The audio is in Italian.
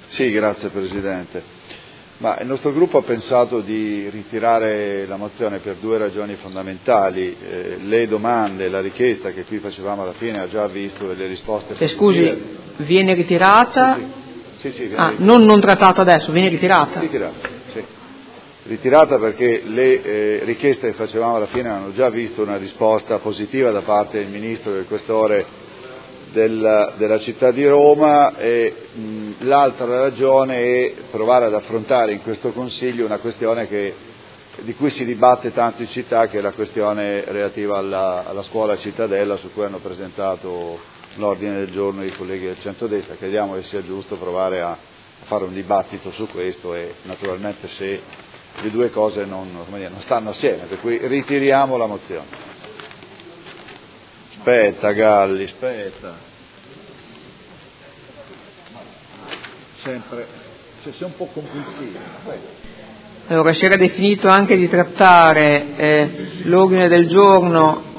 Sì, grazie Presidente. Il nostro gruppo ha pensato di ritirare la mozione per due ragioni fondamentali. Le domande, la richiesta che qui facevamo alla fine ha già visto le risposte. Scusi, viene ritirata? Sì, viene ritirata. Non trattata adesso, viene ritirata? Ritirata perché le richieste che facevamo alla fine hanno già visto una risposta positiva da parte del Ministro e del Questore della città di Roma, e l'altra ragione è provare ad affrontare in questo Consiglio una questione di cui si dibatte tanto in città, che è la questione relativa alla scuola Cittadella, su cui hanno presentato l'ordine del giorno i colleghi del centrodestra. Crediamo che sia giusto provare a fare un dibattito su questo, e naturalmente se le due cose non stanno assieme, per cui ritiriamo la mozione. Aspetta Galli, aspetta. Sempre, se sei un po' compulsivo. Allora si era definito anche di trattare l'ordine del giorno